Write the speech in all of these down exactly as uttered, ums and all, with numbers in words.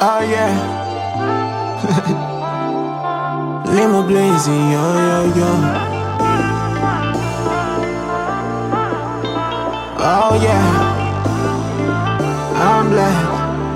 Oh yeah. Limo Blazy, yo yo yo. Oh yeah. I'm blessed.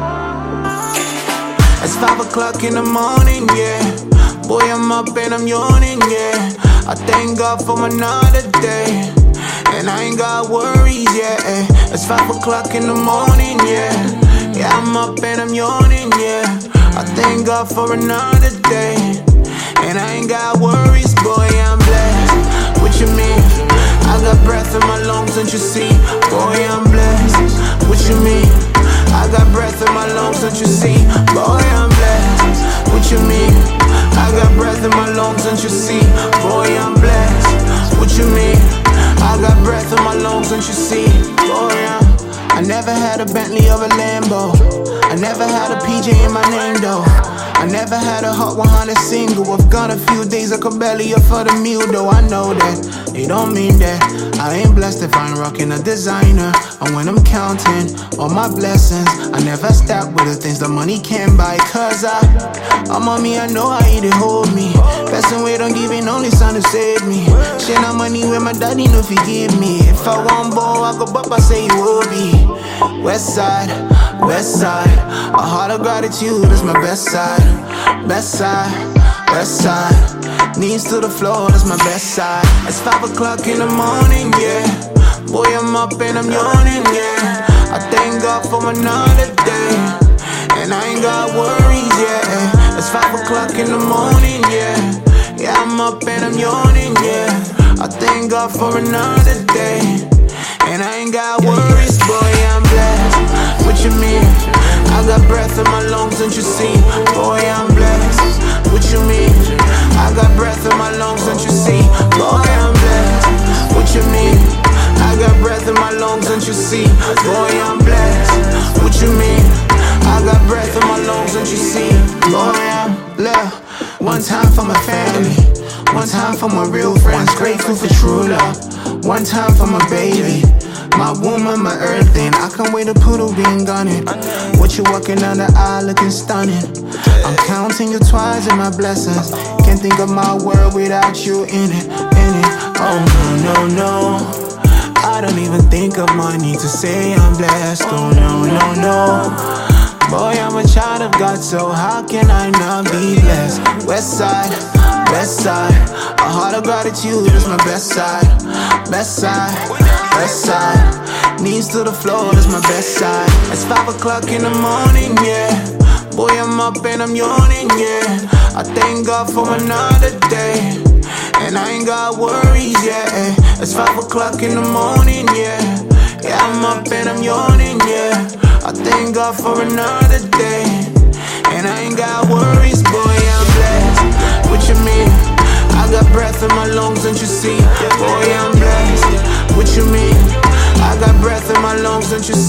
It's five o'clock in the morning, yeah. Boy, I'm up and I'm yawning, yeah. I thank God for another day, and I ain't got worries, yeah. It's five o'clock in the morning, yeah. Yeah, I'm up and I'm yawning, yeah. I thank God for another day, and I ain't got worries, boy, I'm blessed. What you mean? I got breath in my lungs, don't you see? Boy, I'm blessed. What you mean? I got breath in my lungs, don't you see? Boy, I'm blessed. What you mean? I got breath in my lungs, don't you see? Boy, I'm blessed. What you mean? I got breath in my lungs, don't you see? Boy, I'm I never had a Bentley or a Lambo. I never had a P J in my name though. I never had a Hot one hundred single. I've gone a few days, I could barely afford a meal though. I know that, it don't mean that I ain't blessed if I ain't rocking a designer. And when I'm counting all my blessings, I never stop with the things that money can't buy. Cause I, I'm on me, I know how it hold me. Passing weight on giving only son to save me. Share no money with my daddy, no forgive me. If I want ball, I go up, I say you will be. West side, west side, a heart of gratitude is my best side. Best side, west side, knees to the floor, that's my best side. It's five o'clock in the morning, yeah. Boy, I'm up and I'm yawning, yeah. I thank God for another day, and I ain't got worries, yeah. It's five o'clock in the morning, yeah. Yeah, I'm up and I'm yawning, yeah. I thank God for another day, and I ain't got worries, boy, I'm blessed. What you mean? I got breath in my lungs, don't you see? Boy, I'm blessed. What you mean? I got breath in my lungs, don't you see? Boy, I'm blessed. What you mean? I got breath in my lungs, don't you see? Boy, I'm blessed. What you mean? I got breath in my lungs, don't you see? Boy, I'm blessed. One time for my family, one time for my real friends, grateful for true love. One time for my baby, my woman, my earthing. I can't wait to put a ring on it. What you walking down the aisle looking stunning. I'm counting your twice and my blessings. Can't think of my world without you in it, in it. Oh no, no, no. I don't even think of money to say I'm blessed. Oh no, no, no. Boy, I'm a child of God, so how can I not be blessed? West side, west side, a heart of gratitude is my best side. Best side, west side, knees to the floor, that's my best side. It's five o'clock in the morning, yeah. Boy, I'm up and I'm yawning, yeah. I thank God for another day, and I ain't got worries, yeah. It's five o'clock in the morning, yeah. Yeah, I'm up and I'm yawning, yeah. I thank God for another day, and I ain't got worries, boy, I'm blessed. What you mean? I got breath in my lungs, don't you see? Boy, I'm blessed. What you mean? I got breath in my lungs, don't you see?